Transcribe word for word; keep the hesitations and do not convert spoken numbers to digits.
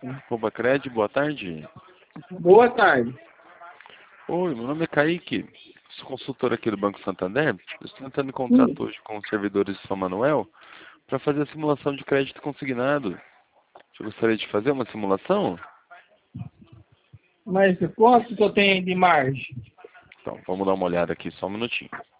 Robacred, boa tarde. Boa tarde. Oi, meu nome é Kaique, sou consultor aqui do Banco Santander. Eu estou entrando em contato Sim. hoje com os servidores de São Manuel para fazer a simulação de crédito consignado. Você gostaria de fazer uma simulação? Mas quanto que eu tenho de margem? Então, vamos dar uma olhada aqui, só um minutinho.